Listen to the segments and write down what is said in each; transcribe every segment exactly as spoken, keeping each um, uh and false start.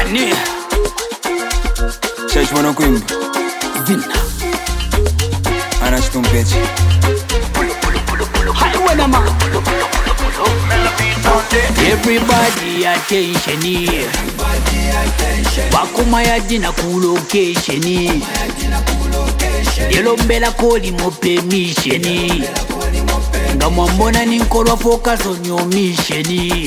Mani Church wanna kwimba Vina Anashitumpeti Highway na ma Everybody attention here Wakuma ya jina ku location Yelombela koli mo permission Nga mwambona ninkolwa focus on your mission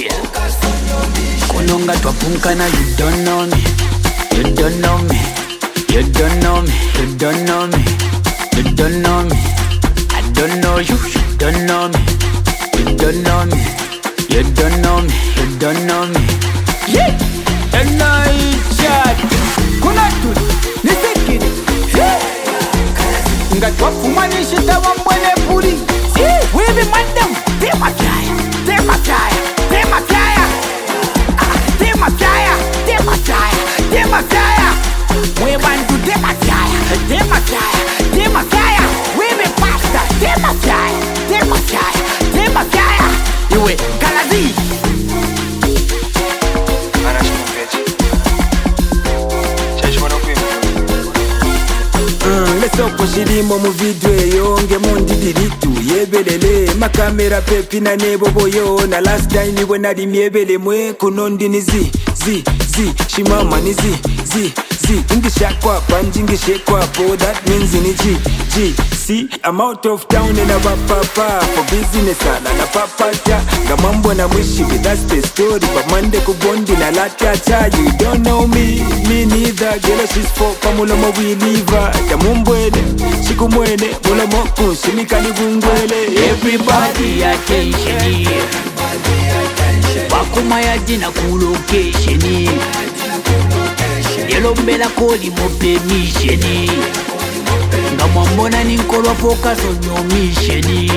Kunonga twapunkana you don't know me You don't know me You don't know me You don't know me You don't know me I don't know you You don't know me You don't know me You don't know me You don't know me Yeah And I chat Kuna tu Nisikini Yeah Nga twafumanishi tawa mwene puri We be madam They my fire They my fire They my fire They my fire They my fire They my fire We want to they my fire They my fire They my fire We be pasta They my fire They my fire They my fire Iwe Galazi Lesoko shirimo mu video yonge mundi diritu yebelele makamera pepi na nebo boyo na last time we na dimiebele mwe kunondi nizi zi zi shimama nizi zi zi ingishakwa panjingishekwa po that means ni G G see I'm out of town and I'm papa for business ala na papa cha ngamambo na mwishi that's the story but Monday kubondi na lata cha you don't know me me neither girl she's for pamulomo we leave her ya mumbwele shikumwene mulomo kunshimikani gungwele Everybody attention here Wakuma ya jina ku location Yelombela koli mo permission Nga mwambona ninkolwa focus on your mission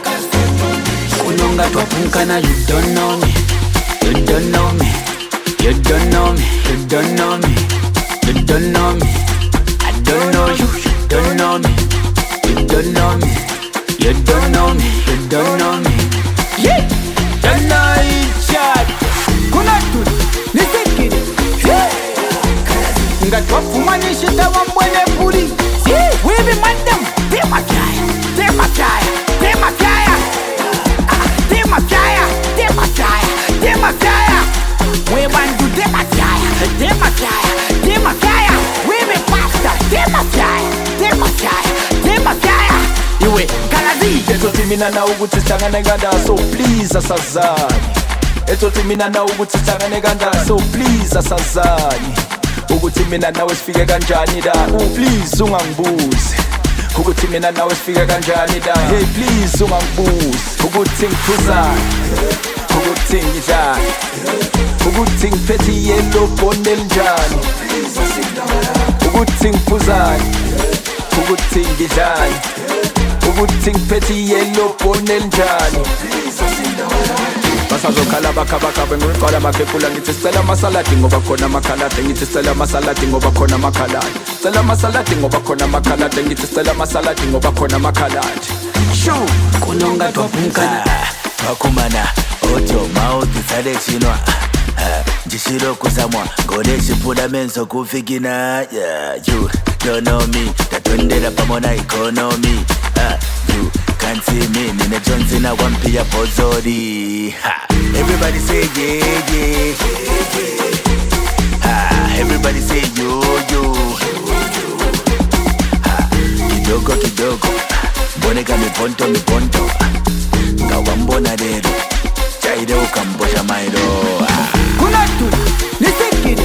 Kunonga twapunkana you don't know me You don't know me You don't know me You don't know me You don't know me I don't know you You don't know me You don't know me You don't know me You don't know me Yeah Don't know each other Kuna tu Nisikini Yeah Nga twafumanishi tawa mwene puri We be madam They my fire They my fire They my fire They my fire They my fire They my fire We want to they my fire They my fire They my fire We be pasta They my fire They my fire They my fire Iwe Galazi Etoti mina na uguti changane ganda so please asazani Etoti mina na uguti changane ganda so please asazani Ukuthi mina nawe sifike kanjani da Oh please ungangibuze Ukuthi mina nawe sifike kanjani da Hey please ungangibuze Ukuthi ngiphuzane Ukuthi ngidlane Ukuthi ngiphethe yellow bone elinjani Ukuthi ngiphuzane Ukuthi ngidlane Ukuthi ngiphethe yellow bone elinjani Basazokhala bakhabakha bengiqala makhepula ngithi sicela masaladi ngoba khona makhalade ngithi sicela masaladi ngoba khona makhalade sicela masaladi ngoba khona makhalade ngithi sicela masaladi ngoba khona makhalade Shu Kunonga twapunkana Twakumana Ojo mouth salechinwa Jishiro kusamwa Ngode shipula menso kufikina Yeah you don't know me Tatondela pamona economy uh, You can't see me Nina Johnson na wampia pozori ha. Everybody say yeah yeah ha. Everybody say yo yo ha. Kidogo kidogo Boneka mi ponto mi ponto Ngawambona dero Chaide ukambosha mairo ha. Kuna tu Nisikini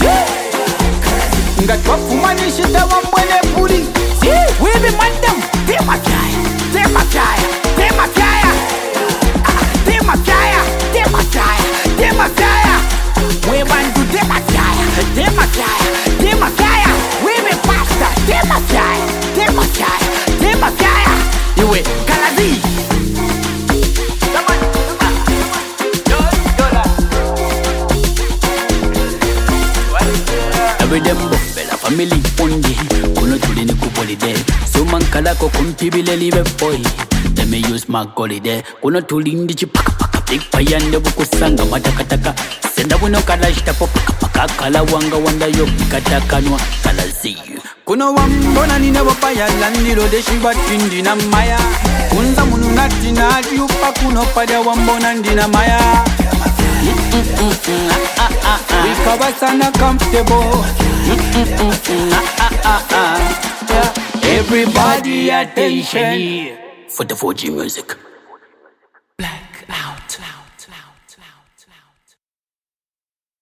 Nga twafumanishi tawa mwene puri We be madam They my fire They my fire They my fire They my fire They my fire They my fire We want to they my fire They my fire They my fire We be pasta They my fire They my fire They my fire Iwe Galazi Every dem bombela family only Kuno tuli ni kupolide Sumankala ko kumpibile live boy Let me use my holiday Kuno tuli ndi chipaka paka big payande bukusanga matakataka senda buno kalashita paka paka kala wanga wanda yo katakanwa kala ziyu kuno wambona nina bapaya landiro deshiba tindi na maya kunza munungati na yupa kuno pada wambona ndina maya wikabasana comfortable everybody attention for the four G music.